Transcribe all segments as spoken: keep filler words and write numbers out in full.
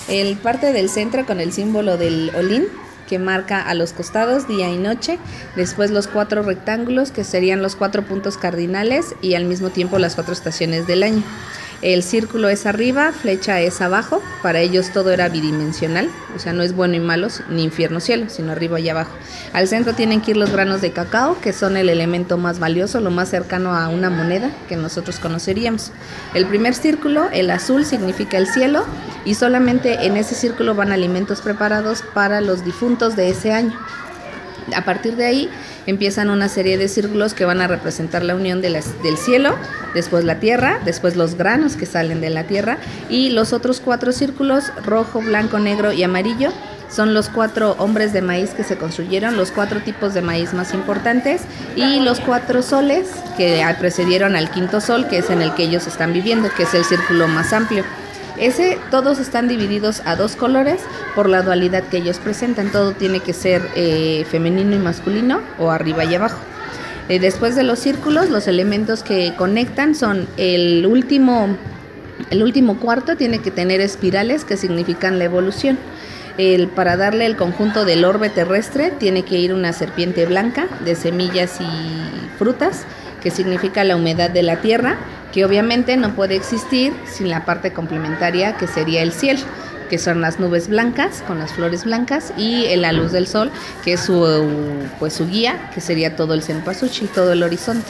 El parte del centro con el símbolo del olín, que marca a los costados día y noche, después los cuatro rectángulos que serían los cuatro puntos cardinales y al mismo tiempo las cuatro estaciones del año. El círculo es arriba, flecha es abajo, para ellos todo era bidimensional, o sea, no es bueno y malo, ni infierno cielo, sino arriba y abajo. Al centro tienen que ir los granos de cacao, que son el elemento más valioso, lo más cercano a una moneda que nosotros conoceríamos. El primer círculo, el azul, significa el cielo, y solamente en ese círculo van alimentos preparados para los difuntos de ese año. A partir de ahí empiezan una serie de círculos que van a representar la unión de las, del cielo, después la tierra, después los granos que salen de la tierra, y los otros cuatro círculos, rojo, blanco, negro y amarillo, son los cuatro hombres de maíz que se construyeron, los cuatro tipos de maíz más importantes, y los cuatro soles que precedieron al quinto sol, que es en el que ellos están viviendo, que es el círculo más amplio. Ese, todos están divididos a dos colores por la dualidad que ellos presentan. Todo tiene que ser eh, femenino y masculino, o arriba y abajo. Eh, después de los círculos, los elementos que conectan son el último, el último cuarto tiene que tener espirales que significan la evolución. El, para darle el conjunto del orbe terrestre tiene que ir una serpiente blanca de semillas y frutas, que significa la humedad de la tierra, que obviamente no puede existir sin la parte complementaria que sería el cielo, que son las nubes blancas con las flores blancas y la luz del sol, que es su, pues, su guía, que sería todo el cempasúchil, todo el horizonte.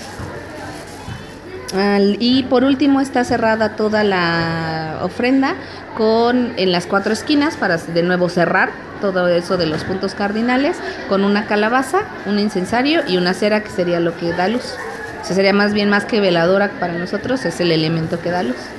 Y por último está cerrada toda la ofrenda con en las cuatro esquinas para de nuevo cerrar todo eso de los puntos cardinales con una calabaza, un incensario y una cera, que sería lo que da luz. O sea, sería más bien más que veladora para nosotros, es el elemento que da luz.